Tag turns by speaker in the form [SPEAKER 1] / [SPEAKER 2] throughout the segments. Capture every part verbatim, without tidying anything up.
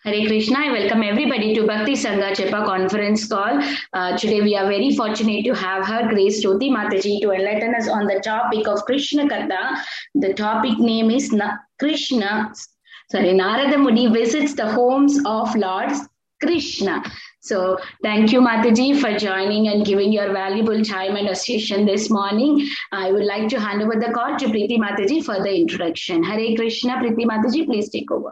[SPEAKER 1] Hare Krishna. I welcome everybody to Bhakti Sangha Chepa conference call. Uh, today we are very fortunate to have her Grace Jyoti Mataji to enlighten us on the topic of Krishna Katha. The topic name is Na- Krishna. Sorry, Narada Muni visits the homes of Lord Krishna. So thank you, Mataji, for joining and giving your valuable time and association this morning. I would like to hand over the call to Preeti Mataji for the introduction. Hare Krishna, Preeti Mataji, please take over.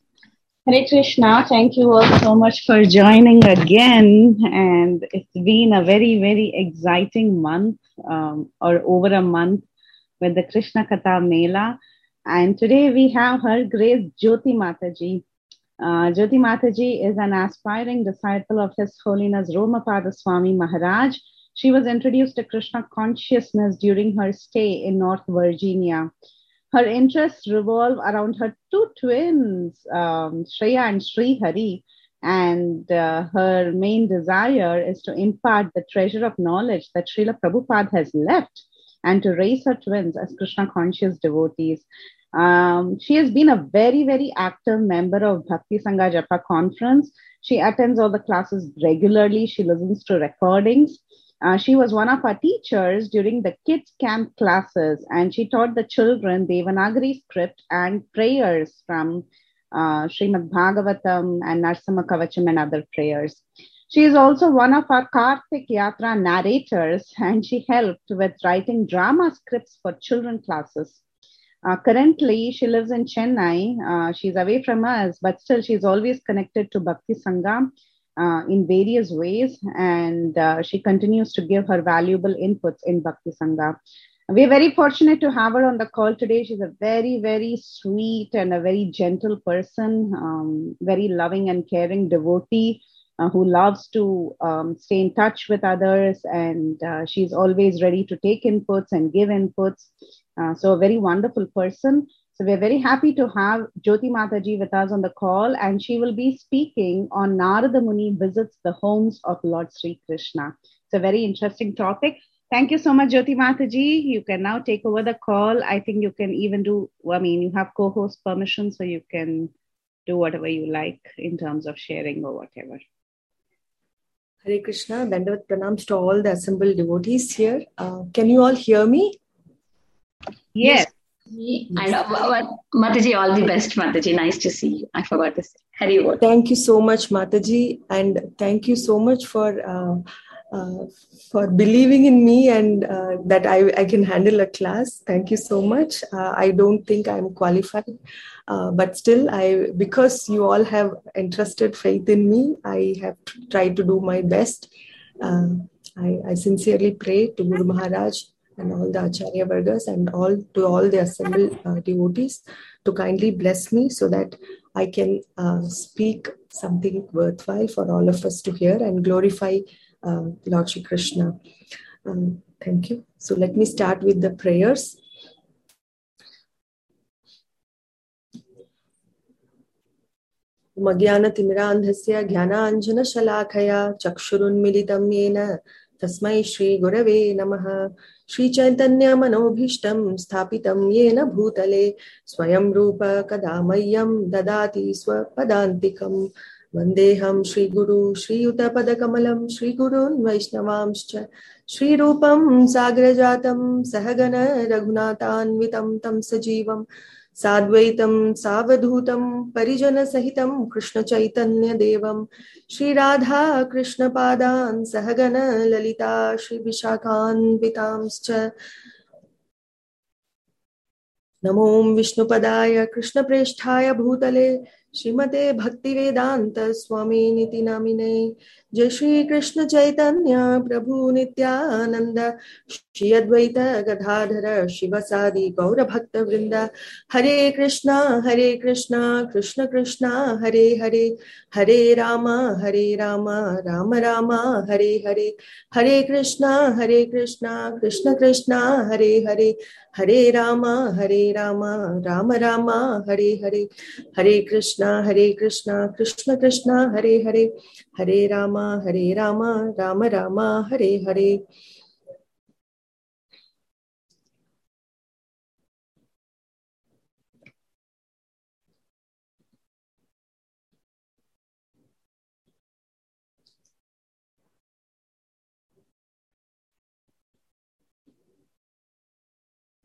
[SPEAKER 2] Hare Krishna, thank you all so much for joining again. And it's been a very, very exciting month um, or over a month with the Krishna Katha Mela. And today we have her Grace Jyoti Mataji. Uh, Jyoti Mataji is an aspiring disciple of His Holiness Romapada Swami Maharaj. She was introduced to Krishna consciousness during her stay in North Virginia. Her interests revolve around her two twins, um, Shreya and Sri Hari, and uh, her main desire is to impart the treasure of knowledge that Srila Prabhupada has left and to raise her twins as Krishna conscious devotees. Um, she has been a very, very active member of Bhakti Sangha Japa conference. She attends all the classes regularly. She listens to recordings. Uh, she was one of our teachers during the kids camp classes, and she taught the children Devanagari script and prayers from uh, Srimad Bhagavatam and Narsama Kavacham and other prayers. She is also one of our Kartik Yatra narrators, and she helped with writing drama scripts for children classes. Uh, currently, she lives in Chennai. Uh, she's away from us, but still she's always connected to Bhakti Sangha uh, in various ways, and uh, she continues to give her valuable inputs in Bhakti Sangha. We're very fortunate to have her on the call today. She's a very, very sweet and a very gentle person, um, very loving and caring devotee uh, who loves to um, stay in touch with others, and uh, she's always ready to take inputs and give inputs. Uh, so a very wonderful person. So we're very happy to have Jyoti Mataji with us on the call, and she will be speaking on Narada Muni visits the homes of Lord Sri Krishna. It's a very interesting topic. Thank you so much, Jyoti Mataji. You can now take over the call. I think you can even do, I mean, you have co-host permission, so you can do whatever you like in terms of sharing or whatever.
[SPEAKER 3] Hare Krishna, Dandavat Pranams to all the assembled devotees here. Uh, can you all hear me?
[SPEAKER 2] Yes.
[SPEAKER 1] yes. And uh, Mataji, all the best, Mataji. Nice to see you. I forgot to say. Hari Bol.
[SPEAKER 3] Thank you so much, Mataji. And thank you so much for uh, uh, for believing in me and uh, that I, I can handle a class. Thank you so much. Uh, I don't think I'm qualified. Uh, but still, I because you all have entrusted faith in me, I have tried to do my best. Uh, I, I sincerely pray to Guru Maharaj and all the Acharya Vargas and all to all the assembled uh, devotees to kindly bless me so that I can uh, speak something worthwhile for all of us to hear and glorify uh, Lord Shri Krishna. Um, thank you. So let me start with the prayers. Magyana-timirandhasya jnana-anjana-shalakaya chakshurunmilitam yena tasmai Shri Gurave Namaha. Shri Chaitanya Manobhishtam Sthapitam Yena Bhutale Swayam Rupa Kadamayam Dadati Swapadantikam Vandeham Shri Guru Shri Yuta Padakamalam Shri Gurun Vaishnavamscha Shri Rupam Sagrajatam Sahagana Raghunathanvitam Tam Sajivam Sadvaitam Savadhutam Parijana Sahitam Krishna Chaitanya Devam Shri Radha Krishna Padan Sahagana Lalita Shri Vishakhan Vitamscha Namo Vishnu Padaya Krishna Presthaya Bhutale Srimate Bhakti Vedanta Swami Niti Namine Jai Shri Krishna Chaitanya Prabhu Nityananda Shri Advaita Gadadhara Shivasadi Gaura Bhakta Vrinda Hare Krishna Hare Krishna Krishna Krishna Hare Hare Hare Rama Hare Rama Rama Rama Hare Hare Hare Krishna Hare Krishna Krishna Krishna Hare Hare Hare Rama Hare Rama Rama Rama Hare Hare Hare Krishna Hare Krishna Krishna Krishna Hare Hare Hare Rama Hare Rama Rama Rama Hare Hare.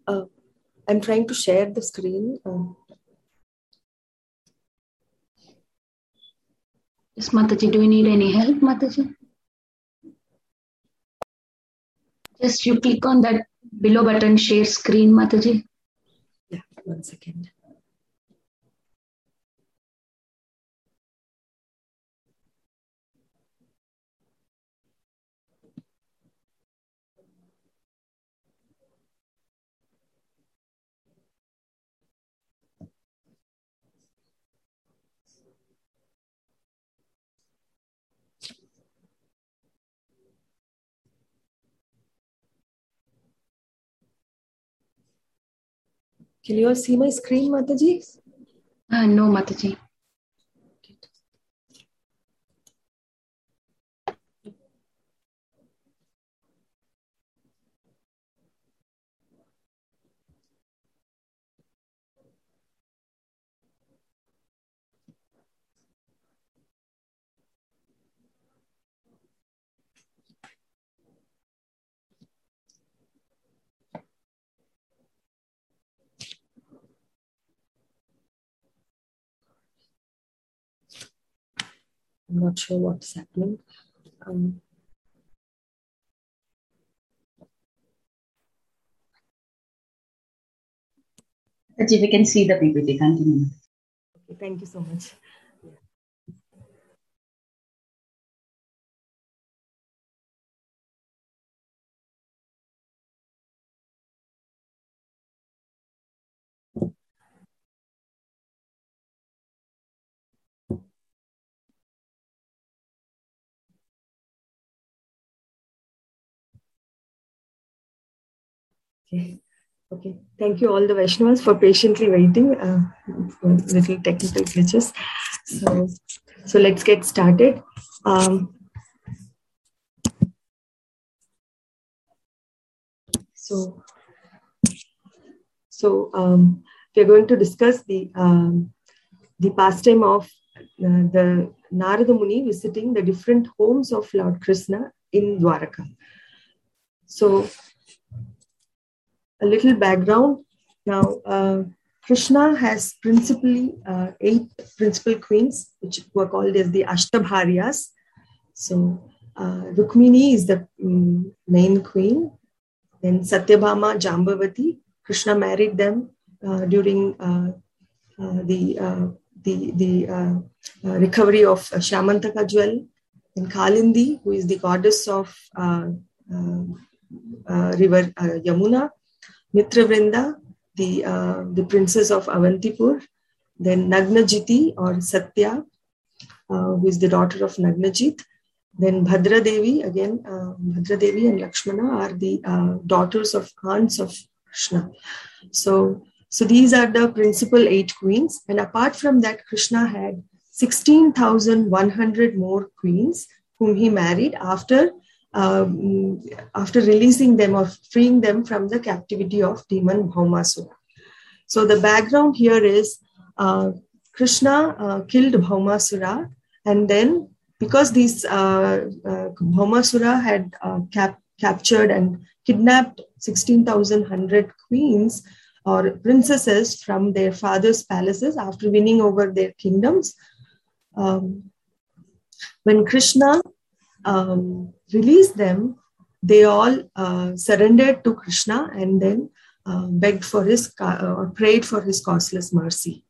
[SPEAKER 3] Uh, I'm trying to share the screen. Um,
[SPEAKER 1] Yes, Mataji, do you need any help, Mataji? Just you click on that below button, share screen, Mataji.
[SPEAKER 3] yeah, one second. Can you all see my screen, Mataji?
[SPEAKER 1] Uh, no, Mataji.
[SPEAKER 3] I'm not sure what's happening. Um,
[SPEAKER 2] Mataji, we can see the P P T. Continue.
[SPEAKER 3] okay, thank you so much. Okay. Okay. Thank you all the Vaishnavas for patiently waiting. Uh, for little technical glitches. So, so let's get started. Um, so, so um, we are going to discuss the um, the pastime of uh, the Narada Muni visiting the different homes of Lord Krishna in Dwaraka. So, a little background. Now, uh, Krishna has principally uh, eight principal queens, which were called as the Ashtabharyas. So, uh, Rukmini is the um, main queen. Then Satyabhama, Jambavati. Krishna married them uh, during uh, uh, the uh, the the uh, uh, recovery of uh, Shamantaka jewel. Then Kalindi, who is the goddess of uh, uh, uh, river uh, Yamuna. Mitravrinda, the uh, the princess of Avantipur, then Nagnajiti or Satya, uh, who is the daughter of Nagnajit, then Bhadra Devi, again uh, Bhadra Devi and Lakshmana are the uh, daughters of aunts of Krishna. So, so these are the principal eight queens, and apart from that, Krishna had sixteen thousand one hundred more queens whom he married after Um, after releasing them or freeing them from the captivity of demon Bhaumasura. So the background here is uh, Krishna uh, killed Bhaumasura, and then because these uh, uh, Bhaumasura had uh, cap- captured and kidnapped sixteen thousand one hundred queens or princesses from their father's palaces after winning over their kingdoms, um, when Krishna um, released them, they all uh, surrendered to Krishna and then uh, begged for his uh, or prayed for his causeless mercy.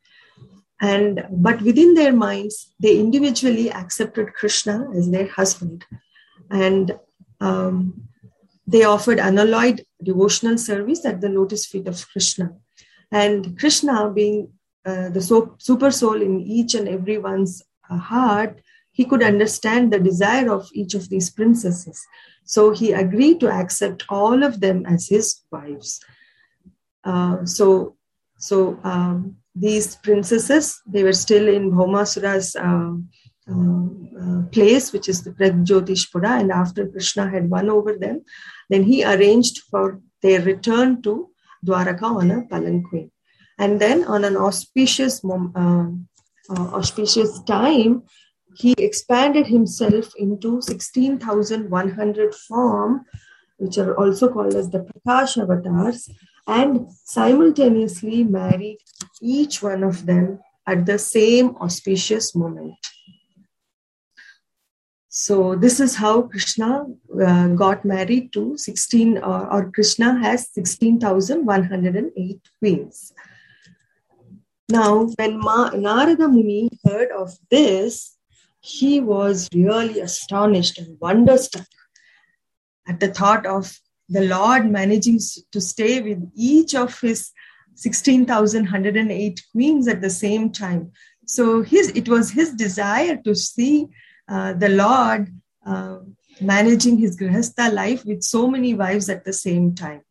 [SPEAKER 3] And but within their minds, they individually accepted Krishna as their husband, and um, they offered unalloyed devotional service at the lotus feet of Krishna. And Krishna, being uh, the so- super soul in each and everyone's uh, heart, he could understand the desire of each of these princesses. So he agreed to accept all of them as his wives. Uh, so so um, these princesses, they were still in Bhaumasura's uh, uh, uh, place, which is the Pragjyotishpura. And after Krishna had won over them, then he arranged for their return to Dwaraka on a palanquin. And then on an auspicious, uh, uh, auspicious time, he expanded himself into sixteen thousand one hundred form, which are also called as the Prakash avatars, and simultaneously married each one of them at the same auspicious moment. So this is how Krishna uh, got married to sixteen, or, or Krishna has sixteen thousand one hundred eight queens. Now, when Ma- Narada Muni heard of this, he was really astonished and wonderstruck at the thought of the Lord managing to stay with each of his sixteen thousand one hundred eight queens at the same time. So his it was his desire to see uh, the Lord uh, managing his grihastha life with so many wives at the same time.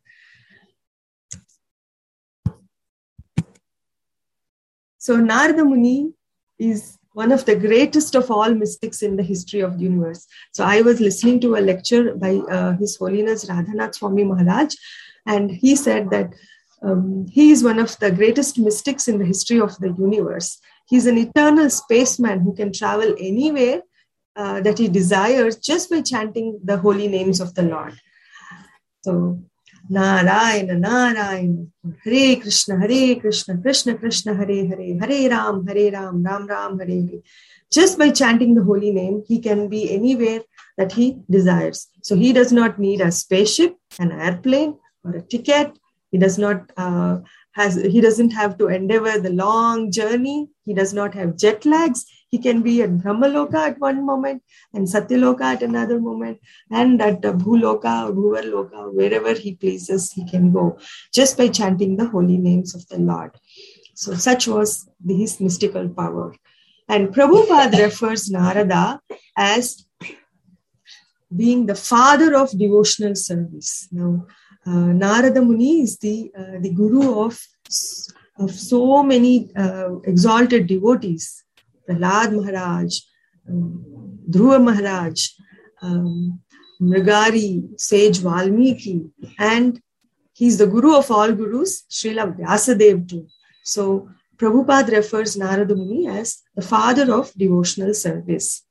[SPEAKER 3] So Narada Muni is one of the greatest of all mystics in the history of the universe. So I was listening to a lecture by uh, His Holiness Radhanath Swami Maharaj, and he said that um, he is one of the greatest mystics in the history of the universe. He's an eternal spaceman who can travel anywhere uh, that he desires just by chanting the holy names of the Lord. So Narayana, Narayana, Hare Krishna, Hare Krishna, Krishna Krishna, Hare Hare, Hare Ram, Hare Ram, Ram Ram, Hare Hare. Just by chanting the holy name, he can be anywhere that he desires. So he does not need a spaceship, an airplane, or a ticket. He does not uh, has he doesn't have to endeavor the long journey. He does not have jet lags. He can be at Brahmaloka at one moment and Satyaloka at another moment, and at uh, Bhuloka or Bhuvarloka, wherever he pleases, he can go just by chanting the holy names of the Lord. So such was his mystical power. And Prabhupada refers Narada as being the father of devotional service. Now, uh, Narada Muni is the, uh, the guru of, of so many uh, exalted devotees. Prahlad Maharaj, um, Dhruva Maharaj, um, Mrigari, sage Valmiki, and he's the guru of all gurus, Srila Vyasadeva too. So Prabhupada refers Narada Muni as the father of devotional service.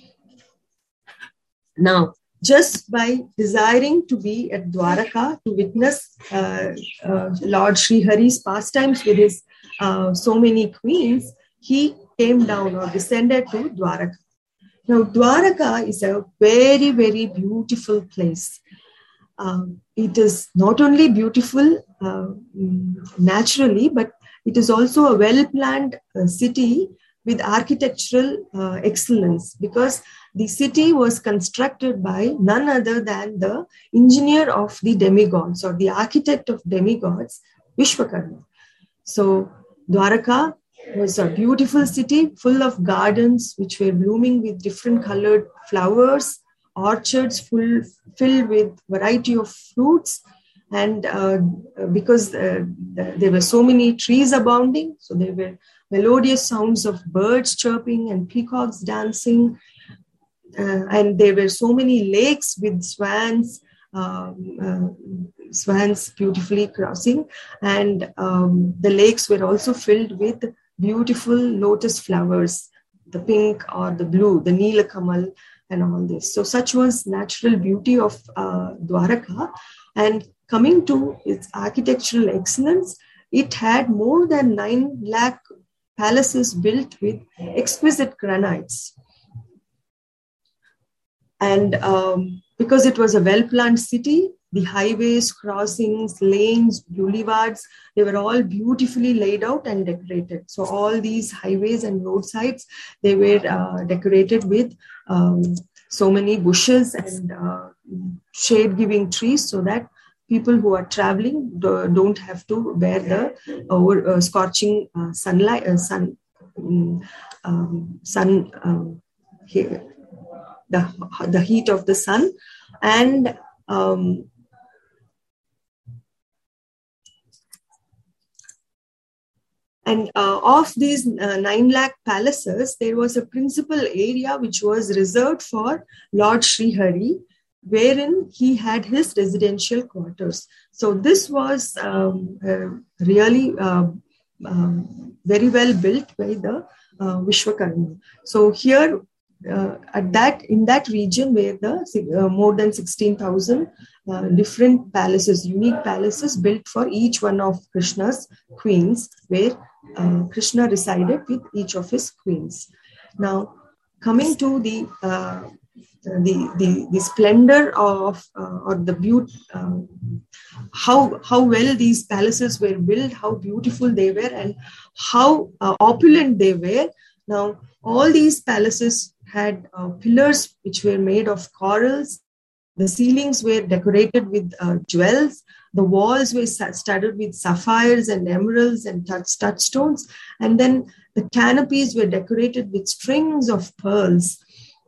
[SPEAKER 3] Now, just by desiring to be at Dwaraka to witness uh, uh, Lord Sri Hari's pastimes with his uh, so many queens, he came down or descended to Dwaraka. Now, Dwaraka is a very, very beautiful place. Um, it is not only beautiful uh, naturally, but it is also a well-planned uh, city with architectural uh, excellence, because the city was constructed by none other than the engineer of the demigods or the architect of demigods, Vishwakarma. So Dwaraka was a beautiful city full of gardens which were blooming with different colored flowers, orchards full filled with variety of fruits, and uh, because uh, there were so many trees abounding, so there were melodious sounds of birds chirping and peacocks dancing, uh, and there were so many lakes with swans, um, uh, swans beautifully crossing, and um, the lakes were also filled with beautiful lotus flowers, the pink or the blue, the Neelakamal, and all this. So such was natural beauty of uh, Dwaraka. And coming to its architectural excellence, it had more than nine lakh palaces built with exquisite granites. And um, because it was a well-planned city, the highways, crossings, lanes, boulevards, they were all beautifully laid out and decorated. So all these highways and roadsides, they were uh, decorated with um, so many bushes and uh, shade-giving trees, so that people who are traveling don't have to bear the over uh, scorching uh, sunlight, uh, sun, um, sun, um, here, the the heat of the sun, and um, and uh, of these uh, nine lakh palaces, there was a principal area which was reserved for Lord Sri Hari, wherein he had his residential quarters. So this was um, uh, really uh, um, very well built by the uh, Vishwakarma. So here, uh, at that in that region where the uh, more than sixteen thousand uh, different palaces, unique palaces built for each one of Krishna's queens, where uh, Krishna resided with each of his queens. Now, coming to the uh, the, the the splendor of uh, or the beauty, uh, how how well these palaces were built, how beautiful they were, and how uh, opulent they were. Now, all these palaces had uh, pillars which were made of corals. The ceilings were decorated with uh, jewels. The walls were studded with sapphires and emeralds and touch touchstones. And then the canopies were decorated with strings of pearls.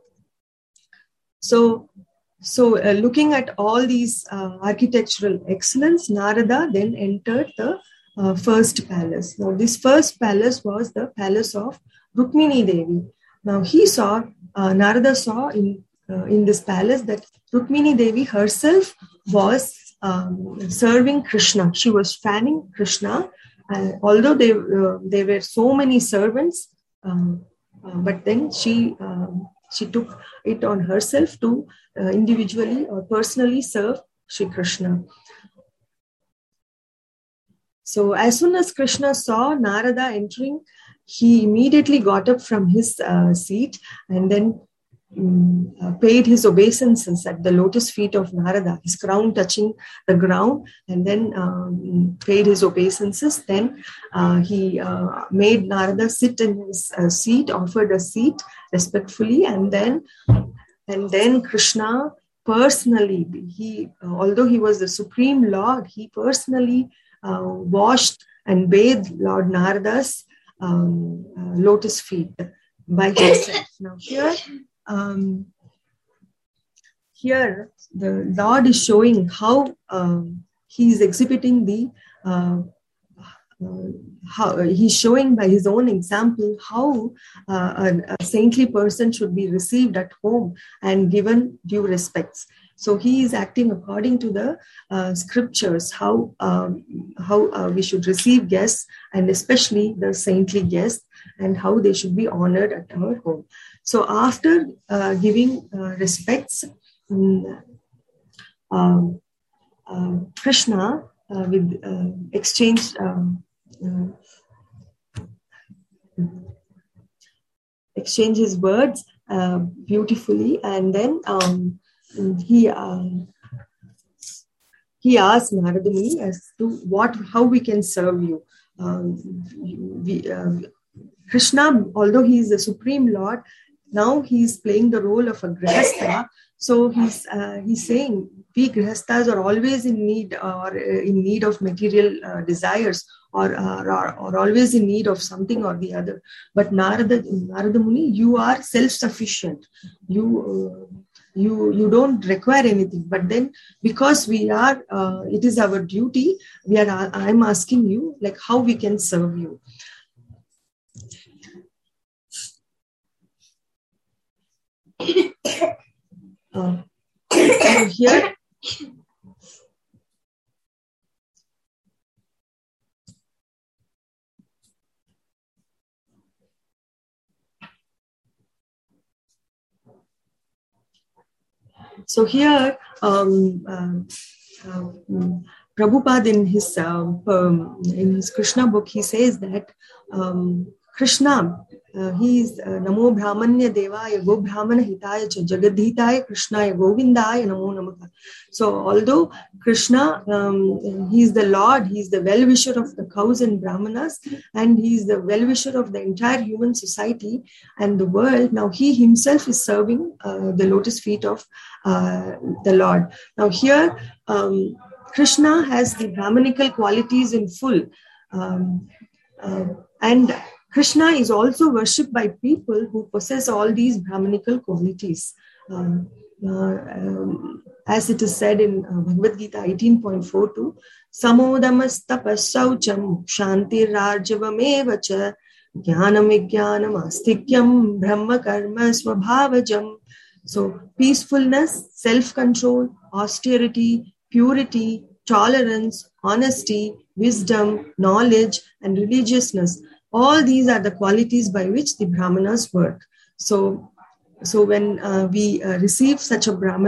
[SPEAKER 3] So, so uh, looking at all these uh, architectural excellence, Narada then entered the uh, first palace. Now, this first palace was the palace of Rukmini Devi. Now, he saw, uh, Narada saw in, uh, in this palace that Rukmini Devi herself was um, serving Krishna. She was fanning Krishna. Uh, although they, uh, there were so many servants, um, uh, but then she... Um, She took it on herself to uh, individually or personally serve Shri Krishna. So as soon as Krishna saw Narada entering, he immediately got up from his uh, seat and then um, uh, paid his obeisances at the lotus feet of Narada, his crown touching the ground, and then um, paid his obeisances. Then uh, he uh, made Narada sit in his uh, seat, offered a seat respectfully, and then and then Krishna personally, he uh, although he was the supreme Lord, he personally uh, washed and bathed Lord Narada's um, uh, lotus feet by himself. Now here, um, here the Lord is showing how um, he is exhibiting the. Uh, Uh, how uh, he's showing by his own example how uh, a, a saintly person should be received at home and given due respects. So he is acting according to the uh, scriptures, how um, how uh, we should receive guests, and especially the saintly guests, and how they should be honored at our home. So after uh, giving uh, respects, um, um, uh, Krishna uh, with uh, exchanged um, Uh, exchange his words uh, beautifully, and then um, he uh, he asked Narada Muni as to what how we can serve you. Um, we, uh, Krishna, although he is the supreme Lord, now he is playing the role of a grihastha. So he's uh, he's saying we grihasthas are always in need or uh, in need of material uh, desires. Or, or, or always in need of something or the other. But Narada, Narada Muni, you are self-sufficient. You, uh, you, you don't require anything. But then, because we are, uh, it is our duty. We are. I'm asking you, like, how we can serve you. Uh, so here. So here, um, uh, uh, Prabhupada in his uh, um, in his Krishna book, he says that um, Krishna, uh, he is uh, Namo Brahmanya Devaya Go Brahmana Hitaya Cha Jagadhitaya Krishnaya Govindaya Namo Namaha. So although Krishna, um, he is the Lord, he is the well-wisher of the cows and Brahmanas, and he is the well-wisher of the entire human society and the world. Now he himself is serving uh, the lotus feet of uh, the Lord. Now here, um, Krishna has the Brahmanical qualities in full, um, uh, and Krishna is also worshipped by people who possess all these Brahmanical qualities. Um, uh, um, as it is said in uh, Bhagavad Gita eighteen point forty-two, Samodamastapasaucham Shantirarjavamevacha Jnanam Vijnanam Astikyam Brahma Karma Swabhavajam. So peacefulness, self-control, austerity, purity, tolerance, honesty, wisdom, knowledge, and religiousness. All these are the qualities by which the Brahmanas work. So, so when uh, we uh, receive such a Brahmana,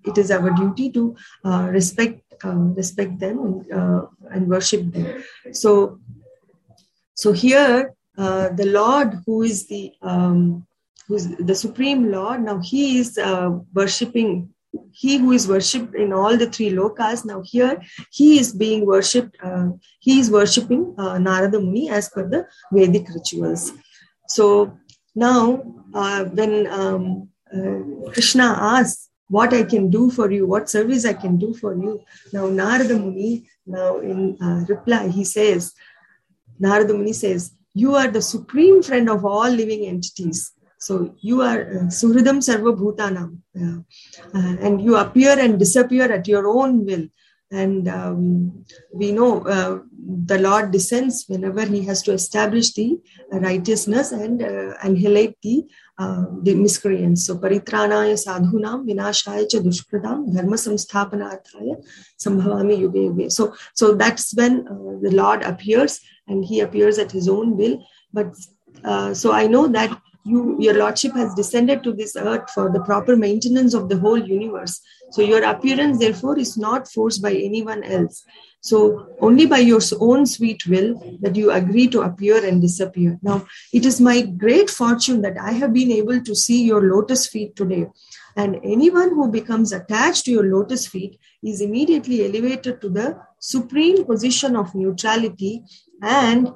[SPEAKER 3] it is our duty to uh, respect uh, respect them and, uh, and worship them. So, so here uh, the Lord, who is the um, who is the Supreme Lord, now He is uh, worshipping. He who is worshipped in all the three lokas, now here he is being worshipped. Uh, he is worshipping uh, Narada Muni as per the Vedic rituals. So now, uh, when um, uh, Krishna asks, what I can do for you, what service I can do for you. Now Narada Muni, now in uh, reply, he says, Narada Muni says, you are the supreme friend of all living entities. So you are uh, Suhridam Sarva Bhutanam, uh, uh, and you appear and disappear at your own will. And um, we know uh, the Lord descends whenever he has to establish the righteousness and uh, annihilate the uh, the miscreants. So paritranaya sadhunam vinashaya cha dushkritam dharma samsthapanarthaya sambhavami yuge yuge. So so that's when uh, the Lord appears, and he appears at his own will. But uh, so I know that you, your Lordship has descended to this earth for the proper maintenance of the whole universe. So your appearance, therefore, is not forced by anyone else. So only by your own sweet will that you agree to appear and disappear. Now, it is my great fortune that I have been able to see your lotus feet today. And anyone who becomes attached to your lotus feet is immediately elevated to the supreme position of neutrality, and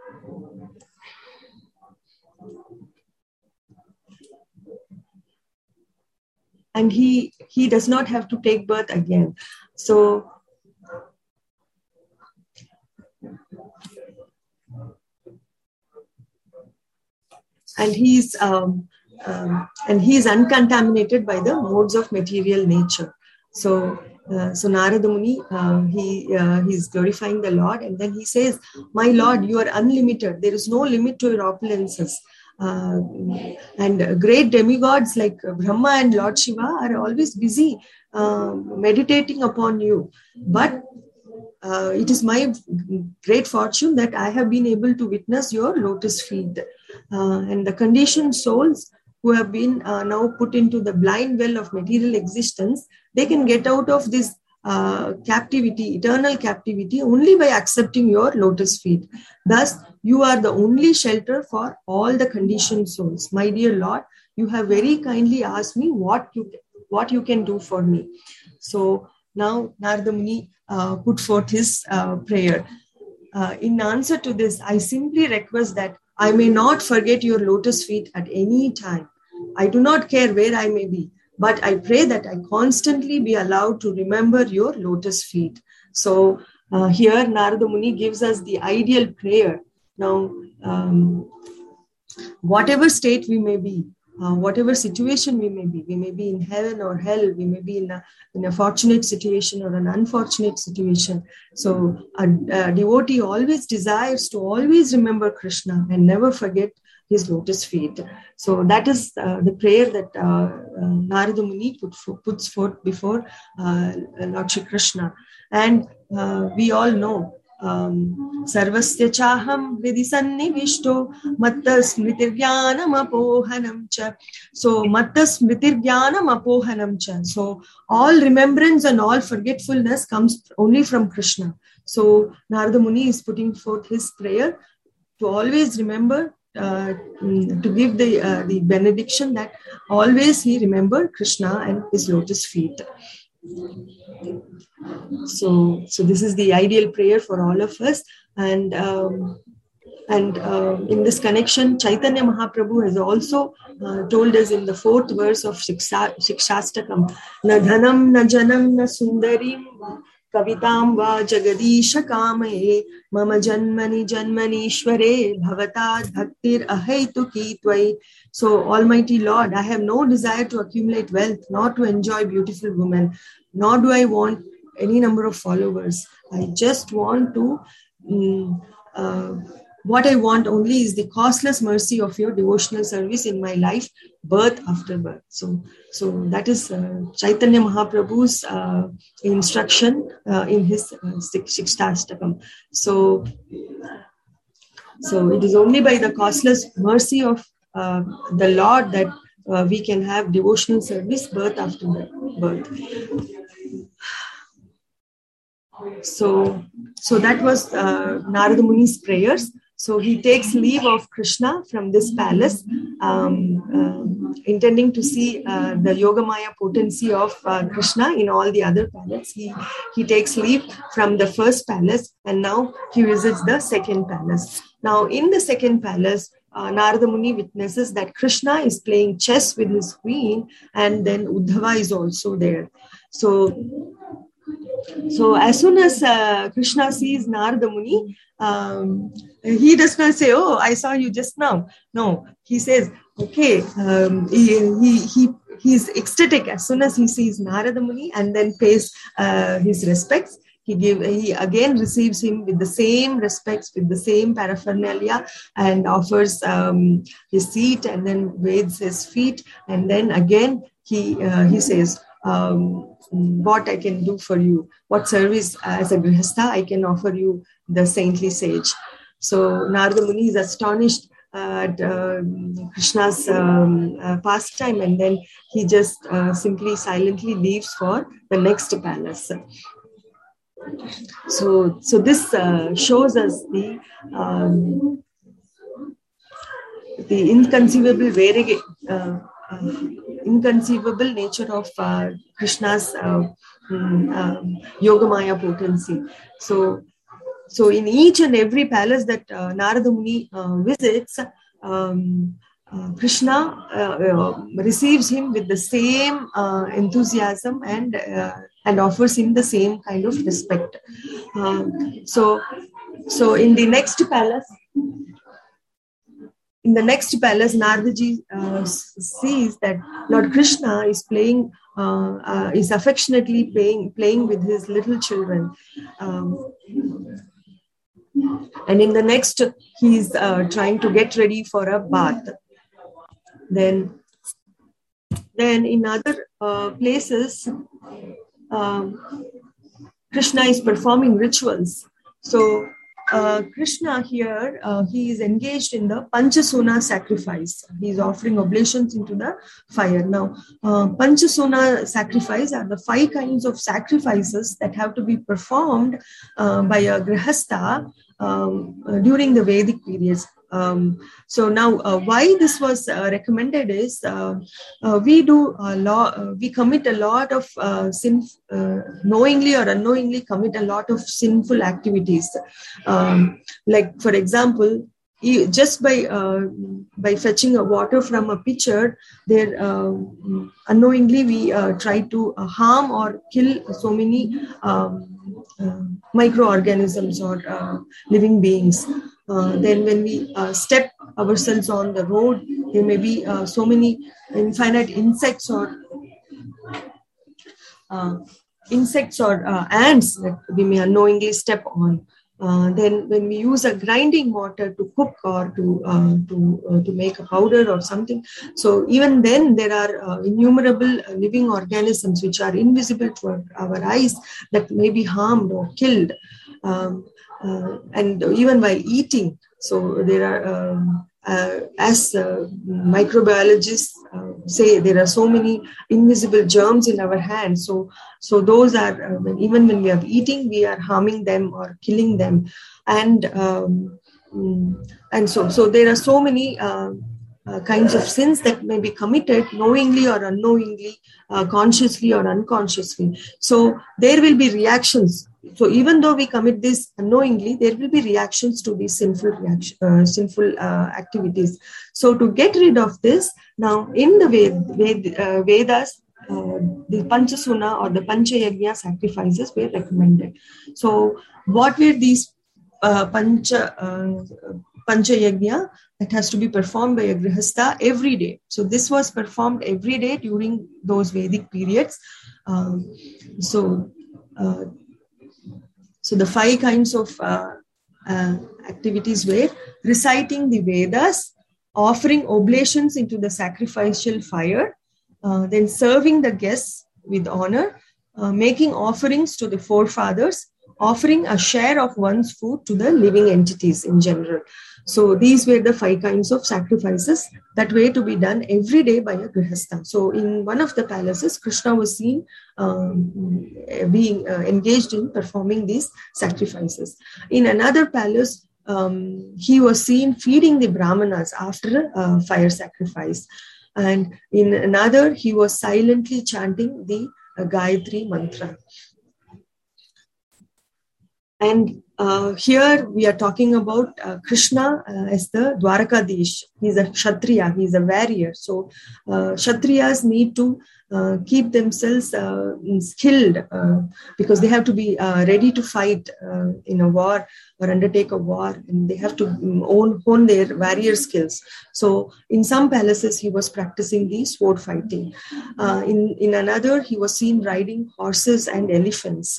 [SPEAKER 3] and he he does not have to take birth again. So and he is um, um, and he is uncontaminated by the modes of material nature. So uh, so Narada Muni, uh, he uh, he is glorifying the Lord, and then he says, "My Lord, you are unlimited. There is no limit to your opulences." Uh, and great demigods like Brahma and Lord Shiva are always busy uh, meditating upon you. But uh, it is my great fortune that I have been able to witness your lotus feet. Uh, and the conditioned souls who have been uh, now put into the blind well of material existence, they can get out of this uh, captivity, eternal captivity, only by accepting your lotus feet. Thus, you are the only shelter for all the conditioned souls. My dear Lord, you have very kindly asked me what you what you can do for me. So now Narada Muni uh, put forth his uh, prayer. Uh, in answer to this, I simply request that I may not forget your lotus feet at any time. I do not care where I may be, but I pray that I constantly be allowed to remember your lotus feet. So uh, here Narada Muni gives us the ideal prayer. Now, um, whatever state we may be, uh, whatever situation we may be, we may be in heaven or hell, we may be in a, in a fortunate situation or an unfortunate situation. So a, a devotee always desires to always remember Krishna and never forget his lotus feet. So that is uh, the prayer that uh, uh, Narada Muni put for, puts forth before uh, Lord Shri Krishna. And uh, we all know Um, Sarvasya chaham vidhi sannivishto matta smritirgyanam apohanam cha. So matta smritirgyanam apohanam cha. So all remembrance and all forgetfulness comes only from Krishna. So Narada Muni is putting forth his prayer to always remember, uh, to give the uh, the benediction that always he remember Krishna and his lotus feet. So, so this is the ideal prayer for all of us, and um, and uh, in this connection, Chaitanya Mahaprabhu has also uh, told us in the fourth verse of Shiksha, Shikshastakam, "Na dhanam, na janam, na sundarim, kavitam va jagadisha kamaye, mama janmani janmani ishware, bhavatad bhaktir ahaytuki tvai." So, Almighty Lord, I have no desire to accumulate wealth, nor to enjoy beautiful women, nor do I want any number of followers. I just want to, um, uh, what I want only is the costless mercy of your devotional service in my life, birth after birth. So, so that is uh, Chaitanya Mahaprabhu's uh, instruction uh, in his uh, Shikshastakam. So, so it is only by the costless mercy of uh, the Lord that uh, we can have devotional service birth after birth. So, so that was uh, Narada Muni's prayers. So he takes leave of Krishna from this palace, um, uh, intending to see uh, the Yogamaya potency of uh, Krishna in all the other palaces. He, he takes leave from the first palace, and now he visits the second palace. Now in the second palace, uh, Narada Muni witnesses that Krishna is playing chess with his queen, and then Uddhava is also there. So, so as soon as uh, Krishna sees Narada Muni, um, he does not say, "Oh, I saw you just now." No, he says, "Okay." Um, he, he he he's ecstatic as soon as he sees Narada Muni, and then pays uh, his respects. He give he again receives him with the same respects, with the same paraphernalia, and offers um, his seat, and then bathes his feet, and then again he uh, he says, um, "What I can do for you? What service as a grihastha I can offer you, the saintly sage?" So Narada Muni is astonished at uh, Krishna's um, uh, pastime, and then he just uh, simply silently leaves for the next palace. So, so this uh, shows us the um, the inconceivable, very uh, uh, inconceivable nature of uh, Krishna's uh, um, um, Yogamaya potency. So. So in each and every palace that uh, Narada Muni uh, visits, um, uh, Krishna uh, uh, receives him with the same uh, enthusiasm and uh, and offers him the same kind of respect. Uh, so, so in the next palace, in the next palace, Naradaji uh, sees that Lord Krishna is playing, uh, uh, is affectionately playing playing with his little children. Um, And in the next, he's uh, trying to get ready for a bath. Then, then in other uh, places, um, Krishna is performing rituals. So uh, Krishna here, uh, he is engaged in the Panchasuna sacrifice. He is offering oblations into the fire. Now, uh, Panchasuna sacrifice are the five kinds of sacrifices that have to be performed uh, by a grihastha um, uh, during the Vedic periods. Um, so now, uh, why this was uh, recommended is uh, uh, we do a lot, uh, we commit a lot of uh, sin, uh, knowingly or unknowingly commit a lot of sinful activities. Um, like, for example, just by uh, by fetching a water from a pitcher, there uh, unknowingly we uh, try to uh, harm or kill so many um, uh, microorganisms or uh, living beings. Uh, then when we uh, step ourselves on the road, there may be uh, so many infinite insects or uh, insects or uh, ants that we may unknowingly step on. Uh, then when we use a grinding mortar to cook or to uh, to uh, to make a powder or something, so even then there are uh, innumerable uh, living organisms which are invisible to our, our eyes that may be harmed or killed. Um, uh, and even while eating, so there are um, uh, as uh, microbiologists uh, say, there are so many invisible germs in our hands. So so those are uh, even when we are eating, we are harming them or killing them, and um, and so so there are so many uh, uh, kinds of sins that may be committed knowingly or unknowingly, uh, consciously or unconsciously. So there will be reactions. So even though we commit this unknowingly, there will be reactions to these sinful reaction, uh, sinful uh, activities. So to get rid of this, now in the Ved, Ved, uh, Vedas, uh, the Panchasuna or the Panchayagnya sacrifices were recommended. So what were these uh, Pancha uh, Panchayagnya? That has to be performed by a grihastha every day. So this was performed every day during those Vedic periods. Um, so. Uh, So the five kinds of uh, uh, activities were reciting the Vedas, offering oblations into the sacrificial fire, uh, then serving the guests with honor, uh, making offerings to the forefathers, offering a share of one's food to the living entities in general. So these were the five kinds of sacrifices that were to be done every day by a grihastha. So in one of the palaces, Krishna was seen um, being uh, engaged in performing these sacrifices. In another palace, um, he was seen feeding the brahmanas after uh, fire sacrifice. And in another, he was silently chanting the uh, Gayatri mantra. And uh, here we are talking about uh, Krishna uh, as the Dwarkadish. He's a Kshatriya, he's a warrior. So uh, Kshatriyas need to uh, keep themselves uh, skilled uh, because they have to be uh, ready to fight uh, in a war or undertake a war, and they have to own, hone their warrior skills. So in some palaces, he was practicing the sword fighting. Uh, in, in another, he was seen riding horses and elephants.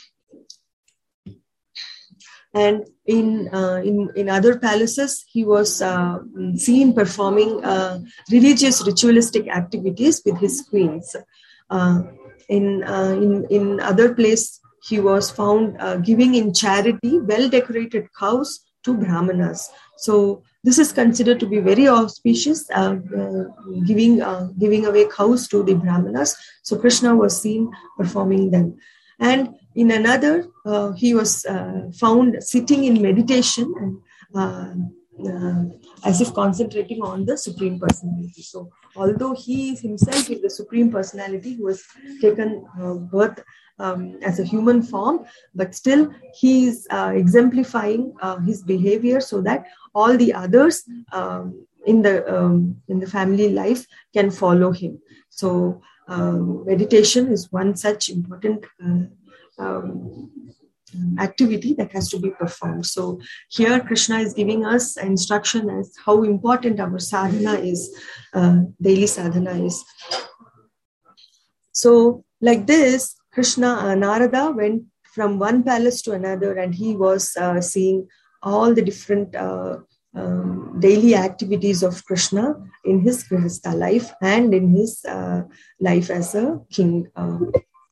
[SPEAKER 3] And in, uh, in in other palaces, he was uh, seen performing uh, religious ritualistic activities with his queens. Uh, in, uh, in in other place, he was found uh, giving in charity well-decorated cows to brahmanas. So this is considered to be very auspicious, uh, uh, giving uh, giving away cows to the brahmanas. So Krishna was seen performing them. And in another, uh, he was uh, found sitting in meditation and uh, uh, as if concentrating on the Supreme Personality. So although he himself is the Supreme Personality who has taken uh, birth um, as a human form, but still he is uh, exemplifying uh, his behavior so that all the others um, in the um, in the family life can follow him. So um, meditation is one such important uh, Um, activity that has to be performed. So here Krishna is giving us instruction as how important our sadhana is, uh, daily sadhana is. So like this, Krishna, uh, Narada went from one palace to another, and he was uh, seeing all the different uh, um, daily activities of Krishna in his grihastha life and in his uh, life as a king. Uh,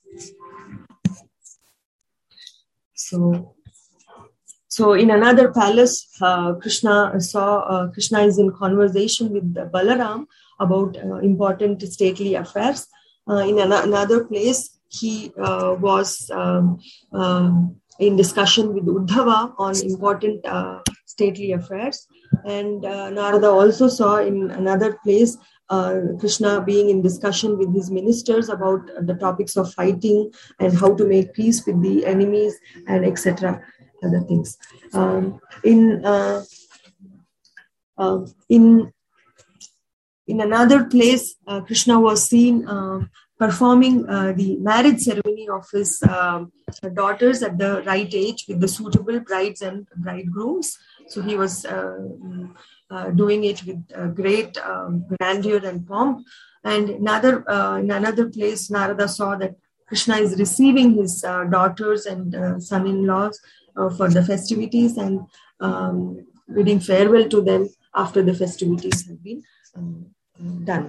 [SPEAKER 3] So, so in another palace, uh, Krishna saw uh, Krishna is in conversation with Balaram about uh, important stately affairs. Uh, in an- another place, he uh, was um, um, in discussion with Uddhava on important uh, stately affairs. And uh, Narada also saw in another place uh, Krishna being in discussion with his ministers about the topics of fighting and how to make peace with the enemies and et cetera. Other things. Um, in uh, uh, in in another place, uh, Krishna was seen uh, performing uh, the marriage ceremony of his uh, daughters at the right age with the suitable brides and bridegrooms. So he was uh, uh, doing it with uh, great um, grandeur and pomp. And another uh, in another place, Narada saw that Krishna is receiving his uh, daughters and uh, son-in-laws uh, for the festivities and um, bidding farewell to them after the festivities have been um, done.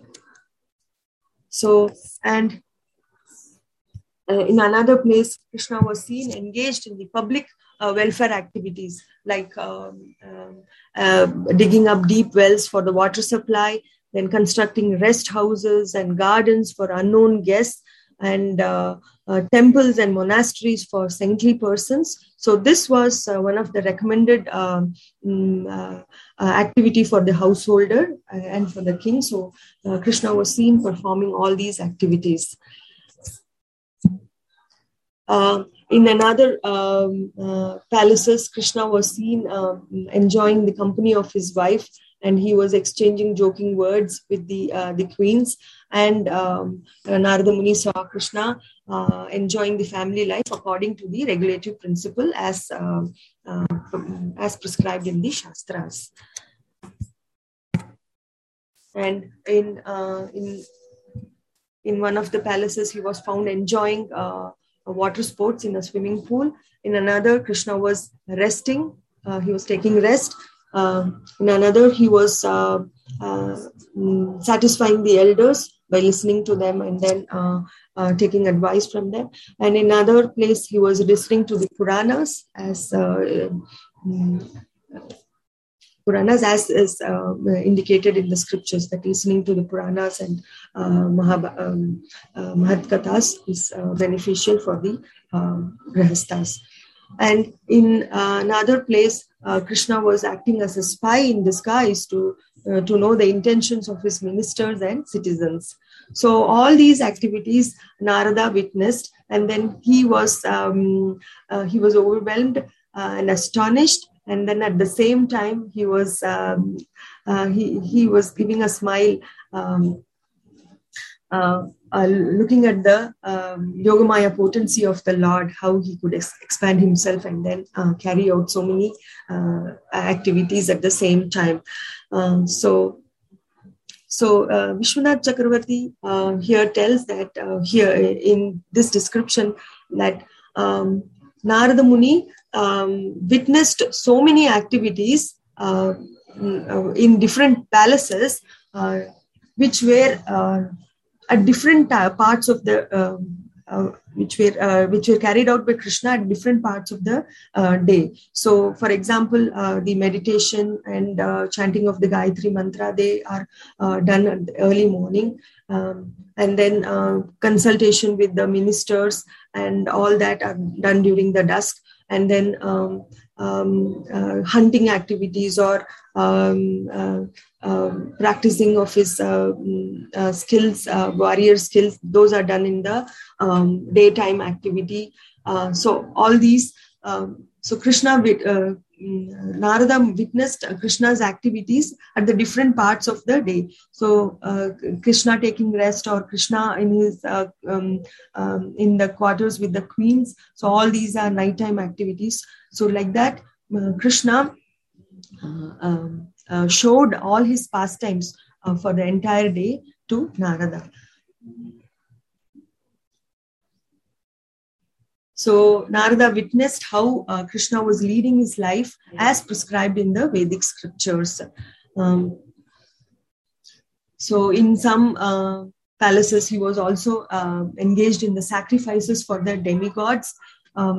[SPEAKER 3] So, and uh, in another place, Krishna was seen engaged in the public uh, welfare activities like um, um, uh, digging up deep wells for the water supply, then constructing rest houses and gardens for unknown guests, and uh, uh, temples and monasteries for saintly persons. So this was uh, one of the recommended uh, um, uh, uh, activity for the householder and for the king. So uh, Krishna was seen performing all these activities. Uh, in another um, uh, palaces, Krishna was seen uh, enjoying the company of his wife, and he was exchanging joking words with the uh, the queens. And um, Narada Muni saw Krishna uh, enjoying the family life according to the regulative principle as uh, uh, as prescribed in the Shastras. And in uh, in in one of the palaces, he was found enjoying uh, water sports in a swimming pool. In another, Krishna was resting. Uh, he was taking rest. Uh, in another, he was uh, uh, satisfying the elders by listening to them and then uh, uh, taking advice from them. And in another place, he was listening to the Puranas as uh, um, Puranas, as is uh, indicated in the scriptures, that listening to the Puranas and uh, Mahab- um, uh, Mahatkathas is uh, beneficial for the uh, Grihasthas. And in uh, another place, uh, Krishna was acting as a spy in disguise to uh, to know the intentions of his ministers and citizens. So all these activities Narada witnessed, and then he was um, uh, he was overwhelmed uh, and astonished. And then at the same time, he was um, uh, he he was giving a smile. Um, Uh, uh, looking at the um, Yogamaya potency of the Lord, how he could ex- expand himself and then uh, carry out so many uh, activities at the same time. Um, so, so uh, Vishwanath Chakravarti uh, here tells that uh, here in this description that um, Narada Muni um, witnessed so many activities uh, in different palaces, uh, which were uh, at different uh, parts of the uh, uh, which were uh, which were carried out by Krishna at different parts of the uh, day. So, for example, uh, the meditation and uh, chanting of the Gayatri mantra, they are uh, done at the early morning, um, and then uh, consultation with the ministers and all that are done during the dusk, and then um, um, uh, hunting activities or um, uh, Uh, practicing of his uh, uh, skills, uh, warrior skills, those are done in the um, daytime activity. Uh, so all these, um, so Krishna, uh, Narada witnessed Krishna's activities at the different parts of the day. So uh, Krishna taking rest, or Krishna in his uh, um, um, in the quarters with the queens. So all these are nighttime activities. So like that, uh, Krishna uh, um, Uh, showed all his pastimes uh, for the entire day to Narada. So Narada witnessed how uh, Krishna was leading his life as prescribed in the Vedic scriptures. Um, so in some uh, palaces, he was also uh, engaged in the sacrifices for the demigods. Um,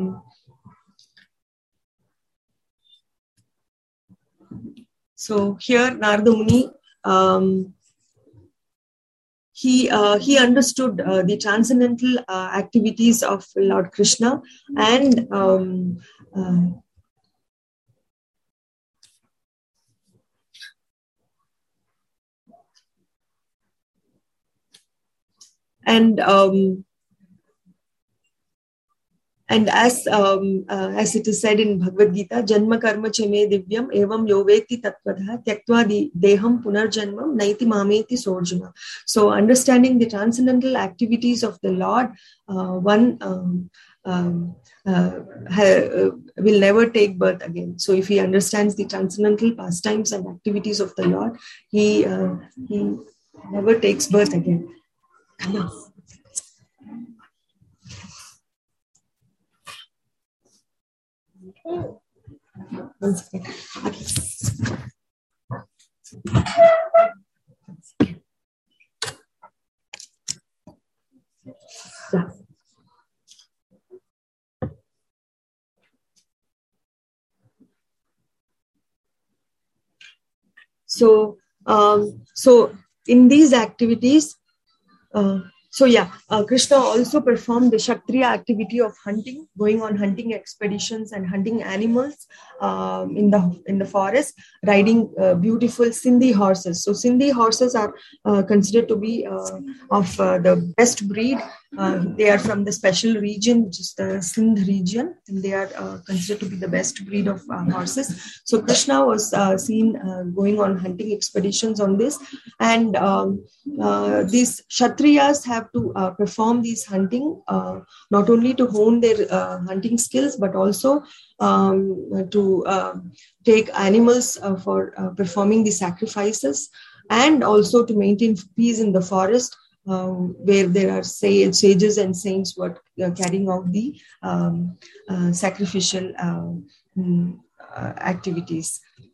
[SPEAKER 3] So here Narada Muni, um, he uh, he understood uh, the transcendental uh, activities of Lord Krishna, and um, uh, and um, And as um, uh, as it is said in Bhagavad Gita, Janma karma chame divyam evam yoveti tattvadha tyaktva deham punarjanmam naiti mameti sorjuna. So understanding the transcendental activities of the Lord, uh, one um, um, uh, ha- uh, will never take birth again. So if he understands the transcendental pastimes and activities of the Lord, he uh, he never takes birth again. Come on. One second. Okay. Yeah. So, um, so in these activities, uh, So yeah, uh, Krishna also performed the Kshatriya activity of hunting, going on hunting expeditions and hunting animals um, in the in the forest, riding uh, beautiful Sindhi horses. So Sindhi horses are uh, considered to be uh, of uh, the best breed. Uh, they are from the special region, which is the Sindh region, and they are uh, considered to be the best breed of uh, horses. So Krishna was uh, seen uh, going on hunting expeditions on this, and um, uh, these Kshatriyas have to uh, perform these hunting, uh, not only to hone their uh, hunting skills, but also um, to uh, take animals uh, for uh, performing the sacrifices, and also to maintain peace in the forest, uh, where there are sages and saints who are uh, carrying out the um, uh, sacrificial uh, uh, activities.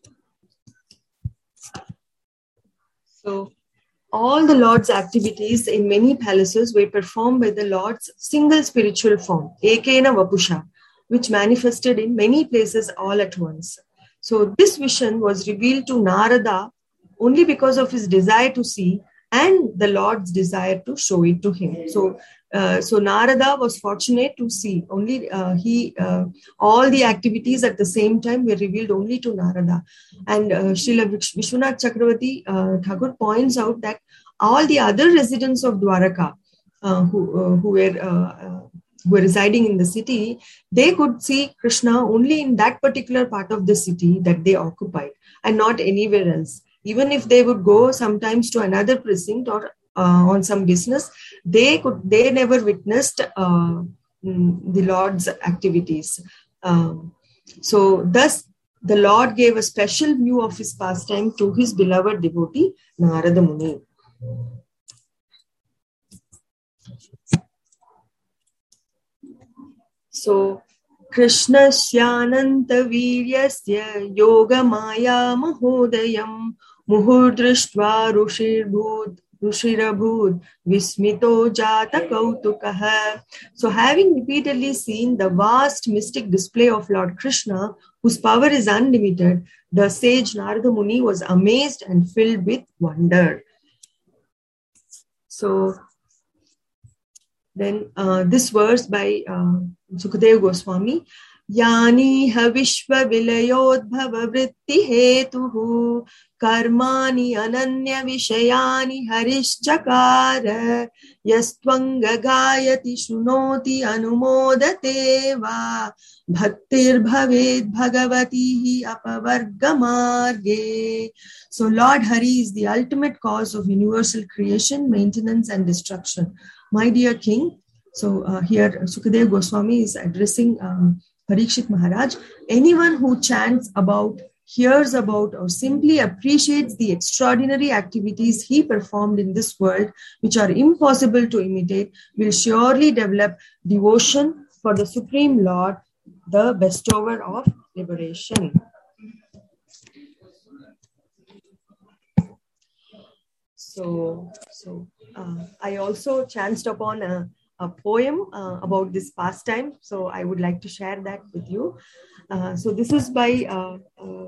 [SPEAKER 3] So all the Lord's activities in many palaces were performed by the Lord's single spiritual form, Ekena Vapusha, which manifested in many places all at once. So this vision was revealed to Narada only because of his desire to see and the Lord's desire to show it to him. So, uh, so Narada was fortunate to see only uh, he uh, all the activities at the same time were revealed only to Narada. And uh, Srila Vishwanath Chakravarti uh, Thakur points out that all the other residents of Dwaraka uh, who uh, who were uh, uh, who were residing in the city, they could see Krishna only in that particular part of the city that they occupied and not anywhere else. Even if they would go sometimes to another precinct or uh, on some business, they could they never witnessed uh, the Lord's activities. Um, so thus, the Lord gave a special view of his pastime to his beloved devotee, Narada Muni. So, Krishnasyananta Viryasya Yoga Maya Mahodayam Muhurdrishtva Rushirbhud Rushirabhud Vismito Jata Kautukaha. So, having repeatedly seen the vast mystic display of Lord Krishna, whose power is unlimited, the sage Narada Muni was amazed and filled with wonder. So, then uh, this verse by uh, Sukadeva Goswami, Yani ha vishva vilayodbhava vritti hetuhu karmani ananya vishayani harishchakara yastvanga gayati shunoti anumodate va bhaktir bhaved bhagavatihi apavarga marge. So Lord Hari is the ultimate cause of universal creation, maintenance and destruction. My dear king, so uh, here Sukadeva Goswami is addressing um, Parikshit Maharaj. Anyone who chants about, hears about, or simply appreciates the extraordinary activities he performed in this world, which are impossible to imitate, will surely develop devotion for the Supreme Lord, the bestower of liberation. So, so uh, I also chanced upon a, a poem uh, about this pastime. So I would like to share that with you. Uh, so this is by uh, uh,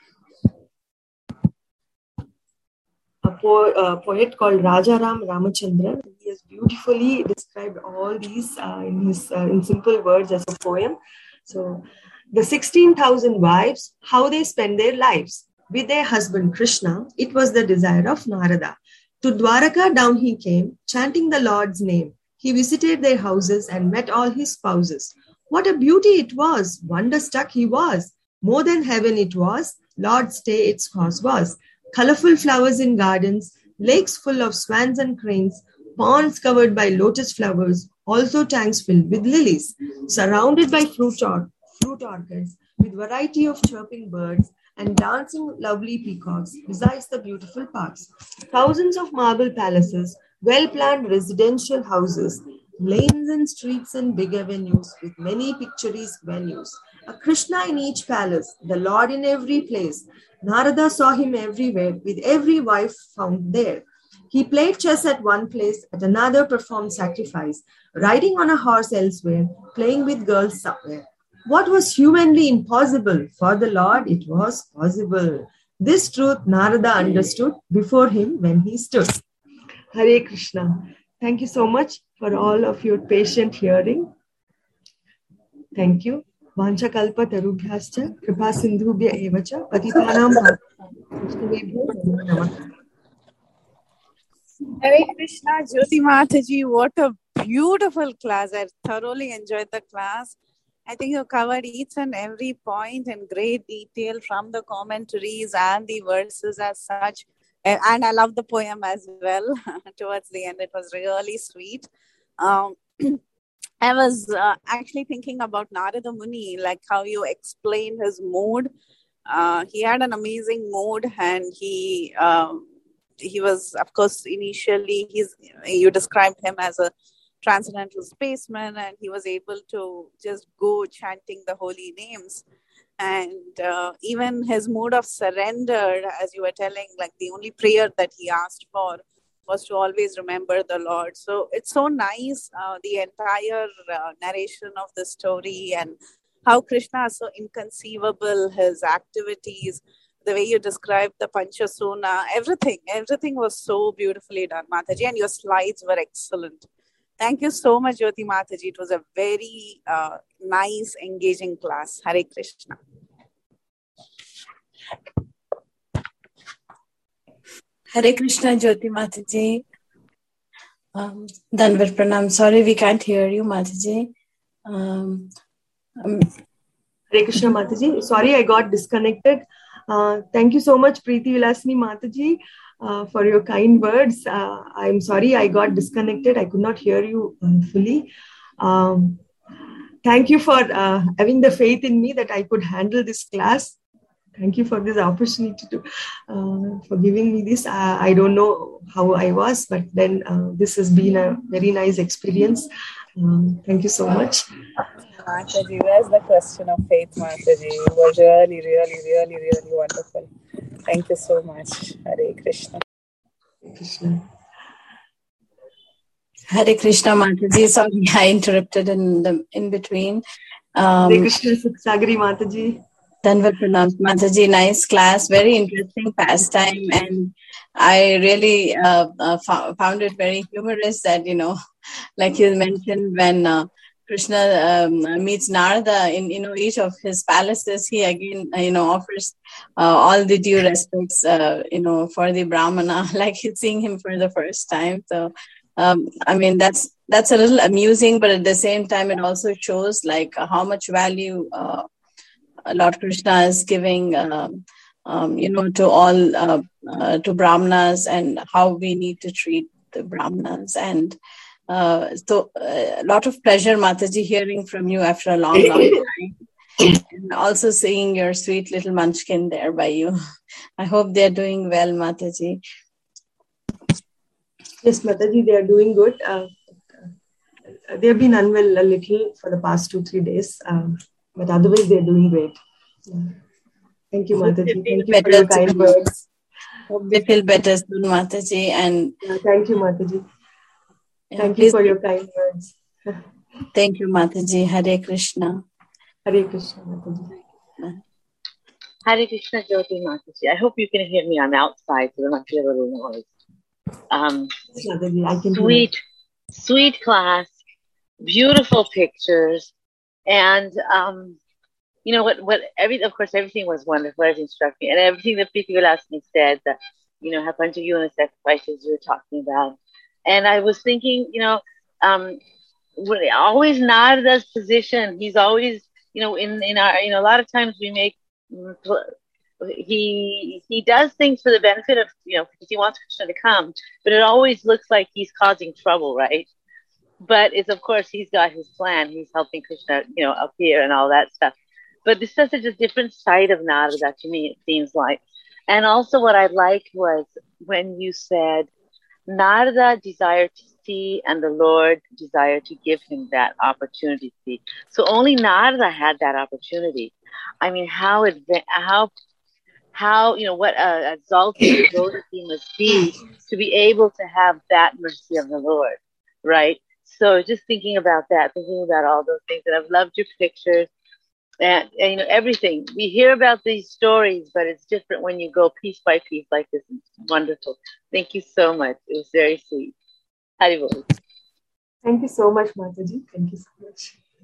[SPEAKER 3] a, po- a poet called Rajaram Ramachandran. He has beautifully described all these uh, in his uh, in simple words as a poem. So the sixteen thousand wives, how they spend their lives. With their husband Krishna, it was the desire of Narada. To Dwaraka down he came, chanting the Lord's name. He visited their houses and met all his spouses. What a beauty it was! Wonder-struck he was. More than heaven it was, Lord's stay its cause was. Colorful flowers in gardens, lakes full of swans and cranes, ponds covered by lotus flowers, also tanks filled with lilies, surrounded by fruit, or- fruit orchards, with variety of chirping birds, and dancing lovely peacocks, besides the beautiful parks. Thousands of marble palaces, well-planned residential houses, lanes and streets and big avenues with many picturesque venues. A Krishna in each palace, the Lord in every place. Narada saw him everywhere, with every wife found there. He played chess at one place, at another performed sacrifice, riding on a horse elsewhere, playing with girls somewhere. What was humanly impossible, for the Lord it was possible. This truth Narada understood before him when he stood. Hare Krishna. Thank you so much for all of your patient hearing. Thank you. Vancha kalpa tarubhyascha kripa sindhubhya evacha patitanam bhaktivebhyo namaha.
[SPEAKER 2] Hare Krishna, Jyoti Mataji, what a beautiful class. I thoroughly enjoyed the class. I think you covered each and every point in great detail from the commentaries and the verses as such. And I love the poem as well. Towards the end, it was really sweet. Um, I was uh, actually thinking about Narada Muni, like how you explained his mood. Uh, he had an amazing mood, and he um, he was, of course, initially he's you described him as a transcendental spaceman, and he was able to just go chanting the holy names. And uh, even his mood of surrender, as you were telling, like the only prayer that he asked for was to always remember the Lord. So it's so nice, uh, the entire uh, narration of the story, and
[SPEAKER 4] how Krishna is so inconceivable, his activities, the way you described the Panchasuna, everything, everything was so beautifully done, Mataji, and your slides were excellent. Thank you so much, Jyoti Mataji. It was a very uh, nice, engaging class. Hare Krishna.
[SPEAKER 5] Hare Krishna, Jyoti Mataji. Um, Danvat Pranam. Sorry, we can't hear you, Mataji. Um, um,
[SPEAKER 3] Hare Krishna, Mataji. Sorry, I got disconnected. Uh, thank you so much, Preeti Vilasini Mataji, uh, for your kind words. Uh, I'm sorry I got disconnected. I could not hear you uh, fully. Um, thank you for uh, having the faith in me that I could handle this class. Thank you for this opportunity to, uh, for giving me this. Uh, I don't know how I was, but then uh, this has been a very nice experience. Um, thank you so much.
[SPEAKER 4] Mataji, where's the question of faith, Mataji? It was really, really, really, really wonderful. Thank you so much. Hare Krishna.
[SPEAKER 3] Hare Krishna.
[SPEAKER 5] Hare Krishna, Mataji. Sorry, I interrupted in the in between. Um,
[SPEAKER 3] Hare Krishna, Sagri Mataji.
[SPEAKER 5] Danvat Pranam, Mataji. Nice class, very interesting pastime, and I really uh, uh, found it very humorous that, you know, like you mentioned, when uh, Krishna um, meets Narada in, you know, each of his palaces, he again, uh, you know, offers uh, all the due respects, uh, you know, for the Brahmana, like he's seeing him for the first time. So, um, I mean, that's that's a little amusing, but at the same time, it also shows like how much value uh, Lord Krishna is giving, um, um, you know, to all uh, uh, to Brahmanas, and how we need to treat the Brahmanas. And Uh, so a uh, lot of pleasure, Mataji, hearing from you after a long, long time. And also seeing your sweet little munchkin there by you. I hope they're doing well, Mataji.
[SPEAKER 3] Yes, Mataji, they are doing good. Uh, they've been unwell a little for the past two, three days. Um, but otherwise, they're doing great. Yeah. Thank you, Mataji. Thank you for your kind words.
[SPEAKER 5] Hope they feel better soon, Mataji. And
[SPEAKER 3] yeah, thank you, Mataji.
[SPEAKER 5] Yeah,
[SPEAKER 3] Thank you for your kind words.
[SPEAKER 5] Thank you, Mataji. Hare Krishna.
[SPEAKER 3] Hare Krishna, Mataji.
[SPEAKER 6] Hare Krishna, Jyoti Mataji. I hope you can hear me. I'm outside, so there might be a little noise. Um,
[SPEAKER 3] Mataji, I can
[SPEAKER 6] sweet, sweet class, beautiful pictures, and um, you know what? What every, of course, everything was wonderful. Everything struck me, and everything that Preeti Vilasini said. That, you know, how bunch of Yuna sacrifices you were talking about. And I was thinking, you know, um, always Narada's position. He's always, you know, in, in our, you know, a lot of times we make, he he does things for the benefit of, you know, because he wants Krishna to come, but it always looks like he's causing trouble, right? But it's, of course, he's got his plan. He's helping Krishna, you know, appear and all that stuff. But this is such a different side of Narada to me, it seems like. And also what I liked was when you said, Narada desired to see and the Lord desired to give him that opportunity to see. So only Narada had that opportunity. I mean, how, how, how, you know, what a exalted devotee he must be to be able to have that mercy of the Lord, right? So just thinking about that, thinking about all those things, and I've loved your pictures. And, and, you know, everything. We hear about these stories, but it's different when you go piece by piece like this. It's wonderful. Thank you so much. It was very sweet. Haribol.
[SPEAKER 3] Thank you so much, Mataji. Thank you so much.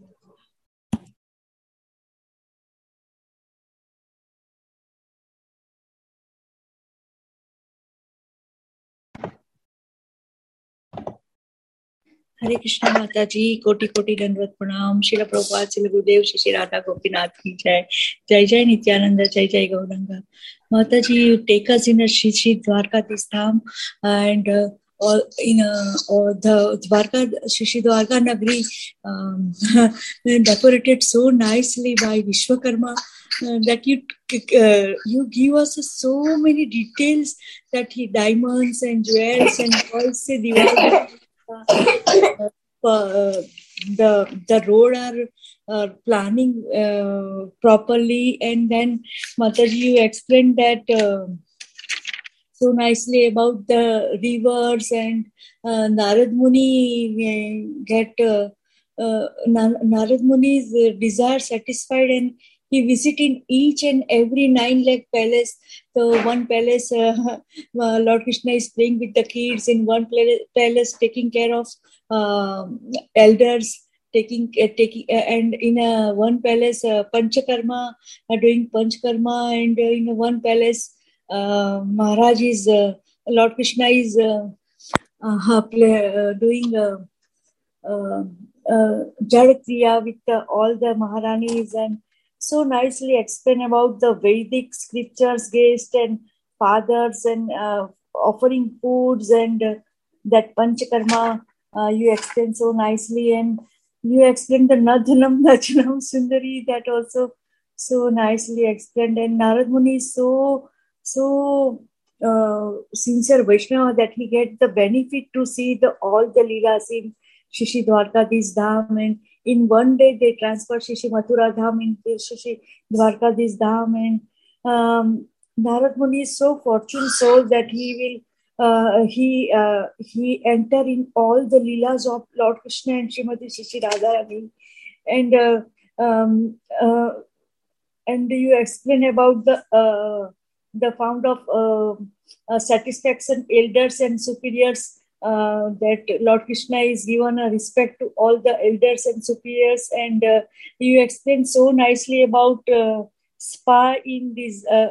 [SPEAKER 7] Hare Krishna, Mataji, Koti Koti Dandvat Pranam, Srila Prabhupada, Srila Gurudev, Shri Radha Gopinath ki jai, Jai Jai Nityananda, Jai Jai Gauranga. Mataji, you take us in a Shri Shri Dwarkadhish Dham, and uh, or in a, or the Dwarka, Shri Shri Dwarka Nagri, um, decorated so nicely by Vishwakarma uh, that you uh, you give us so many details that he diamonds and jewels and all say Diwali. Uh, uh, the the road are uh, planning uh, properly, and then Mataji, you explained that uh, so nicely about the rivers, and uh, Narad Muni uh, get uh, uh, Narad Muni's uh, desire satisfied, and he visited each and every nine lakh palace. So one palace, uh, uh, Lord Krishna is playing with the kids. In one palace, taking care of uh, elders, taking uh, taking, uh, and in a one palace, uh, Panchakarma, uh, doing Panchakarma, and uh, in a one palace, uh, Maharaj is uh, Lord Krishna is uh, uh, play, uh, doing. Uh, uh, uh, Jadakriya with uh, all the Maharanis, and so nicely explain about the Vedic scriptures, guests and fathers, and uh, offering foods, and uh, that Panchakarma uh, you explain so nicely, and you explained the Nadhanam Nachanam Sundari, that also so nicely explained. And Narad Muni is so so uh, sincere Vaishnava that he get the benefit to see the all the Leelas in Shishi Dwarkadish Dham, and in one day they transfer Shishi Mathura Dham into Shishi Dwarkadish Dham, and um, Narad Muni is so fortune soul that he will uh, he uh, he enter in all the Leelas of Lord Krishna and Srimati Shishi Radharani, and uh, um, uh, and you explain about the uh, the found of uh, uh, satisfaction elders and superiors. Uh, that Lord Krishna is given a respect to all the elders and superiors, and uh, you explained so nicely about uh, spa in this uh,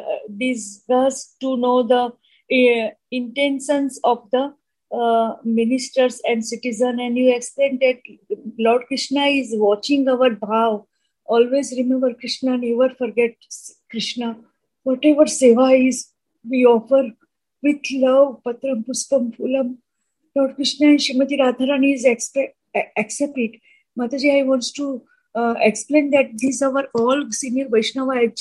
[SPEAKER 7] discuss to know the uh, intentions of the uh, ministers and citizen, and you explained that Lord Krishna is watching our bhav. Always remember Krishna, never forget Krishna. Whatever seva is, we offer with love, patram puspam phulam. Lord Krishna and Srimati Radharani is expect, accept it. Mataji, I want to uh, explain that these are all senior Vaishnava, H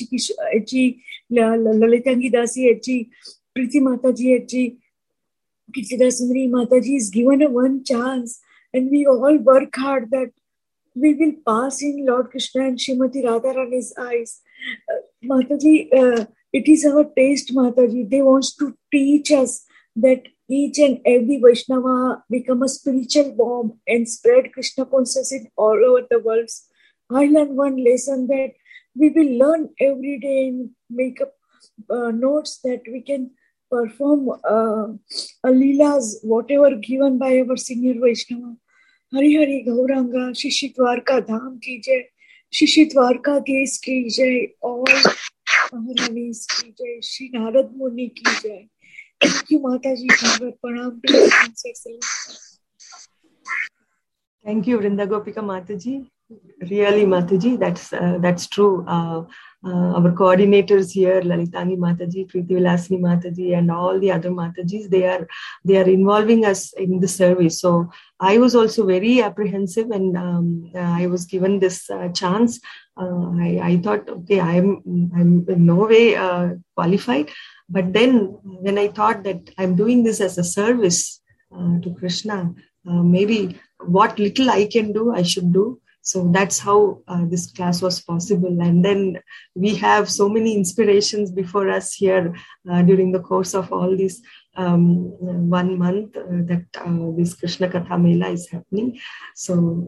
[SPEAKER 7] G Lalitangi Dasi, H G Priti Mataji, H G Kirtidasundari Mataji is given a one chance, and we all work hard that we will pass in Lord Krishna and Srimati Radharani's eyes. Uh, Mataji, uh, it is our taste, Mataji. They want to teach us that each and every Vaishnava become a spiritual bomb and spread Krishna consciousness all over the world. I learned one lesson that we will learn every day and make up uh, notes that we can perform uh, a Leelas, whatever given by our senior Vaishnava. Hari Hari Gauranga, Shishi Dwarka Dham ki jai, Shishi Dwarka Desh ki jai, all Maharanis ki jai, Shri Narad Muni ki jai. Thank you, Mataji. Pranam to you, Excellence.
[SPEAKER 3] Thank you, Vrinda Gopika Mataji. Really, Mataji, that's uh, that's true. Uh, uh, our coordinators here, Lalitangi Mataji, Preeti Vilasini Mataji, and all the other Matajis, they are they are involving us in the service. So I was also very apprehensive, and um, uh, I was given this uh, chance. Uh, I, I thought, okay, I'm I'm in no way uh, qualified. But then when I thought that I'm doing this as a service uh, to Krishna, uh, maybe what little I can do, I should do. So that's how uh, this class was possible. And then we have so many inspirations before us here uh, during the course of all this um, one month uh, that uh, this Krishna Katha Mela is happening. So,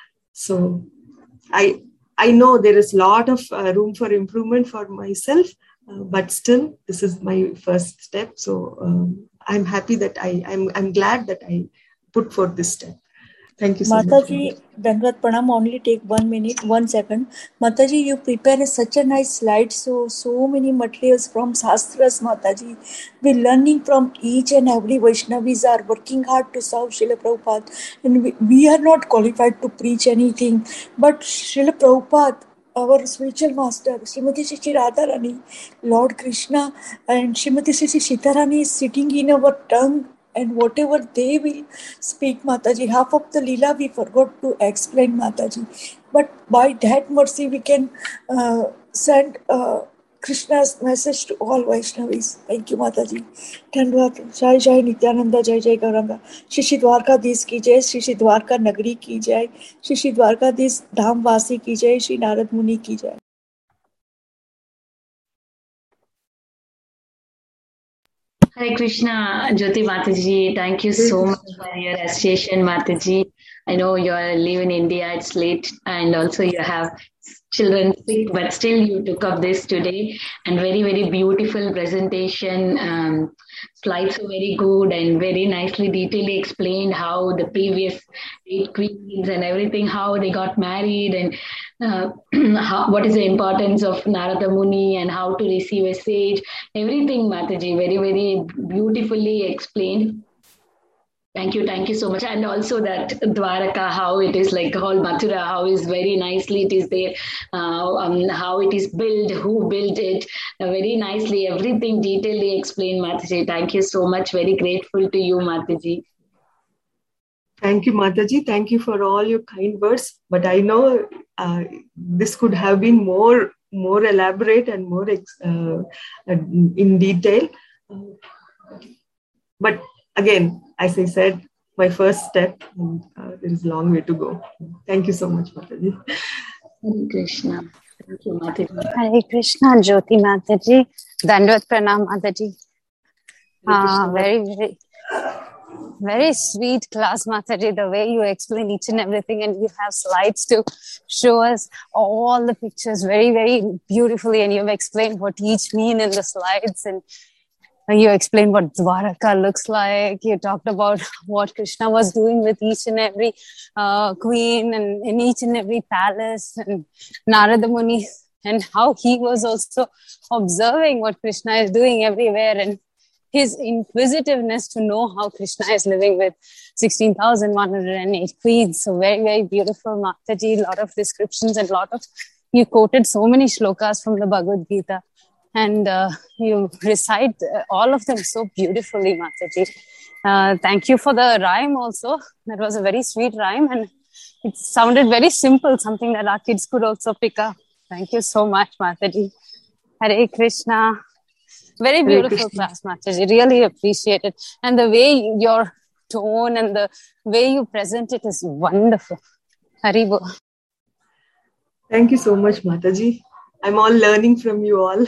[SPEAKER 3] so I I know there is a lot of uh, room for improvement for myself. Uh, but still, this is my first step. So um, I'm happy that I, I'm I'm glad that I put forth this step. Thank you so
[SPEAKER 7] Mataji,
[SPEAKER 3] much.
[SPEAKER 7] Mataji, Dandvat Pranam, only take one minute, one second. Mataji, you prepare such a nice slide. So, so many materials from Shastras, Mataji. We're learning from each and every Vaishnavis are working hard to serve Srila Prabhupada. And we, we are not qualified to preach anything. But Srila Prabhupada, our spiritual master, Srimati Shishi Radharani, Lord Krishna, and Srimati Shishi Sitarani is sitting in our tongue, and whatever they will speak, Mataji, half of the Leela we forgot to explain, Mataji. But by that mercy, we can uh, send uh, Krishna's message to all Vaishnavis. Thank you, Mataji. Dhanwad. Jai Jai Nityananda, Jai Jai Gauranga. Shishi Dwarkadish ki jai, Shishi Dwarka Nagari ki jai, Shishi Dwarkadish Dham Vasi ki jai, Shri Narad Muni ki jai.
[SPEAKER 1] Hare Krishna, Jyoti Mataji. Thank you so much for your recitation, Mataji. I know you are live in India, it's late, and also you have children sick, but still you took up this today, and very, very beautiful presentation. Um, slides are very good and very nicely detailedly explained how the previous eight queens and everything, how they got married, and uh, how, what is the importance of Narada Muni and how to receive a sage. Everything, Mataji, very, very beautifully explained. Thank you, thank you so much. And also that Dwaraka, how it is like whole Mathura, how is very nicely it is there, uh, um, how it is built, who built it, uh, very nicely, everything detailedly explained, Mataji. Thank you so much. Very grateful to you, Mataji.
[SPEAKER 3] Thank you, Mataji. Thank you for all your kind words. But I know uh, this could have been more, more elaborate and more ex- uh, in detail. But again, as I said, my first step, and uh, there is a long way to go. Thank you so much, Mataji.
[SPEAKER 1] Hare Krishna. Thank you, Mataji.
[SPEAKER 8] Hare Krishna, Jyoti Mataji. Dandvat Pranam, Mataji. Ah, very, very, very sweet class, Mataji. The way you explain each and everything, and you have slides to show us all the pictures very, very beautifully, and you've explained what each mean in the slides, and you explained what Dwaraka looks like. You talked about what Krishna was doing with each and every uh, queen and in each and every palace, and Narada Muni, and how he was also observing what Krishna is doing everywhere, and his inquisitiveness to know how Krishna is living with sixteen thousand one hundred eight queens. So very, very beautiful, Mataji. A lot of descriptions and a lot of, you quoted so many shlokas from the Bhagavad Gita. And uh, you recite uh, all of them so beautifully, Mataji. Uh, thank you for the rhyme also. That was a very sweet rhyme, and it sounded very simple, something that our kids could also pick up. Thank you so much, Mataji. Hare Krishna. Very beautiful class, Mataji. Really appreciate it. And the way your tone and the way you present it is wonderful. Haribo.
[SPEAKER 3] Thank you so much, Mataji. I'm all learning from you all.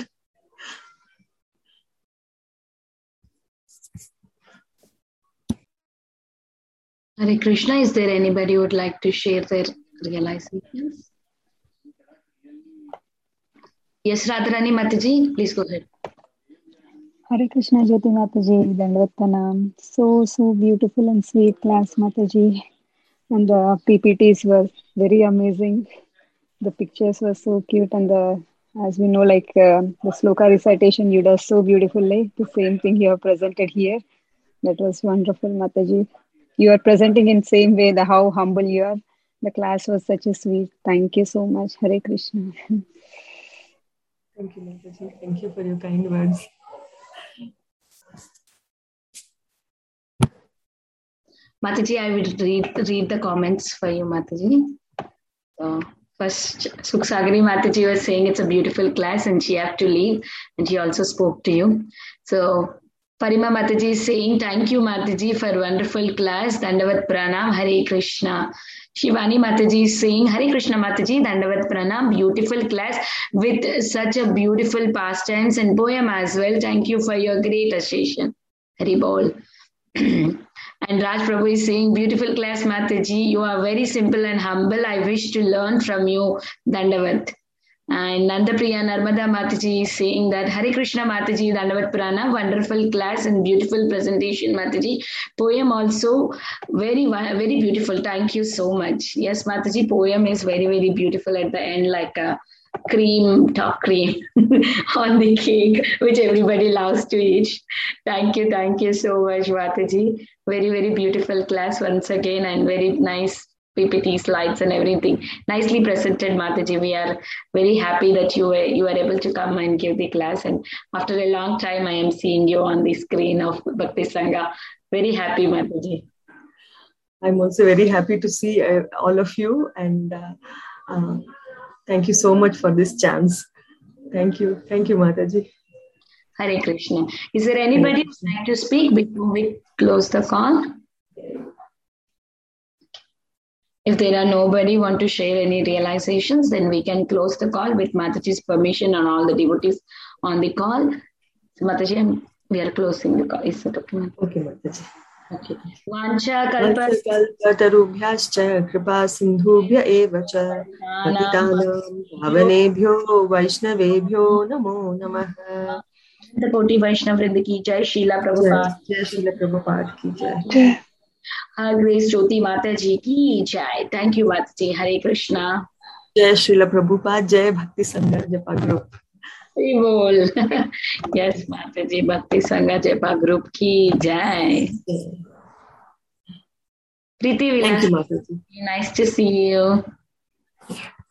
[SPEAKER 1] Hare Krishna, is there anybody who would like to share their realizations? Yes, Radharani Mataji, please go ahead.
[SPEAKER 9] Hare Krishna, Jyoti Mataji, Dandvat Pranam. So, so beautiful and sweet class, Mataji. And the P P Ts were very amazing. The pictures were so cute, and the, as we know, like uh, the sloka recitation you do so beautifully. The same thing you have presented here. That was wonderful, Mataji. You are presenting in same way the how humble you are. The class was such a sweet. Thank you so much. Hare Krishna.
[SPEAKER 3] Thank you, Mataji. Thank you for your kind words.
[SPEAKER 1] Mataji, I will read read the comments for you, Mataji. So first, Suksagari Mataji was saying it's a beautiful class and she have to leave, and she also spoke to you. So Parima Mataji is saying, thank you, Mataji, for wonderful class. Dandavat Pranam, Hare Krishna. Shivani Mataji is saying, Hare Krishna Mataji, Dandavat Pranam, beautiful class with such a beautiful pastimes and poem as well. Thank you for your great association. Hari Bol. And Raj Prabhu is saying, beautiful class, Mataji. You are very simple and humble. I wish to learn from you, Dandavat. And Nandapriya Narmada Mataji is saying that Hare Krishna Mataji, Dandavat Pranam, wonderful class and beautiful presentation, Mataji. Poem also very, very beautiful. Thank you so much. Yes, Mataji, poem is very, very beautiful at the end, like a cream, top cream on the cake, which everybody loves to eat. Thank you, thank you so much, Mataji. Very, very beautiful class once again, and very nice P P T slides and everything. Nicely presented, Mataji. We are very happy that you were you were able to come and give the class. And after a long time, I am seeing you on the screen of Bhakti Sangha. Very happy, Mataji.
[SPEAKER 3] I'm also very happy to see uh, all of you, and uh, uh, thank you so much for this chance. Thank you. Thank you, Mataji.
[SPEAKER 1] Hare Krishna. Is there anybody who would like to speak before we close the call? If there are nobody want to share any realizations, then we can close the call with Mataji's permission and all the devotees on the call. So Mataji, we are closing the call. Is that okay?
[SPEAKER 3] Okay, Mataji.
[SPEAKER 1] Okay. Vancha kalpa
[SPEAKER 3] कल्पतरुभ्यश्च कृपा सिन्धुभ्य एव च पतितानां पावनेभ्यो वैष्णवेभ्यो नमो नमः।
[SPEAKER 1] The Koti Vaishnav Vrinda ki jai, Srila Prabhupada
[SPEAKER 3] जय श्रील प्रभुपाद की जय।
[SPEAKER 1] Her Grace Jyoti Mata ji ki jai. Thank you, Mataji. Hare Krishna.
[SPEAKER 3] जय श्रील प्रभुपाद, जय भक्ति संघ जपा group.
[SPEAKER 1] Hare Bol. Yes, Mataji, Bhakti Sangha Japa group ki jai. Preeti Vilas,
[SPEAKER 3] Thank you, Mataji.
[SPEAKER 1] nice to see you.